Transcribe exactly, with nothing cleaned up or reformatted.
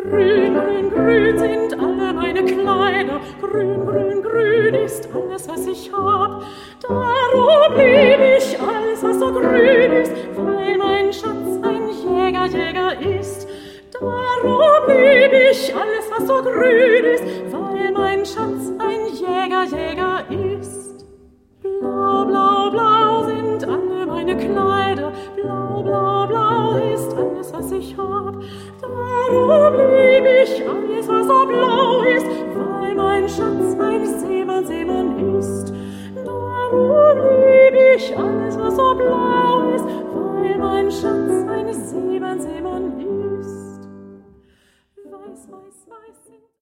Grün, grün, grün sind alle meine Kleider, grün, grün, grün ist alles, was ich hab. Darum lieb ich alles, was so grün ist, weil mein Schatz ein Jäger, Jäger ist. Darum lieb ich alles, was so grün ist, weil mein Schatz ein Jäger, Jäger ist. Blau, blau, blau sind alle meine Kleider, blau, blau, blau ist alles, was ich hab. Darum lieb ich alles, was so blau ist, weil mein Schatz ein Seemann, Seemann ist. Darum lieb ich alles, was so blau ist, weil mein Schatz ein Seemann, Seemann ist. Weiß, weiß, weiß sind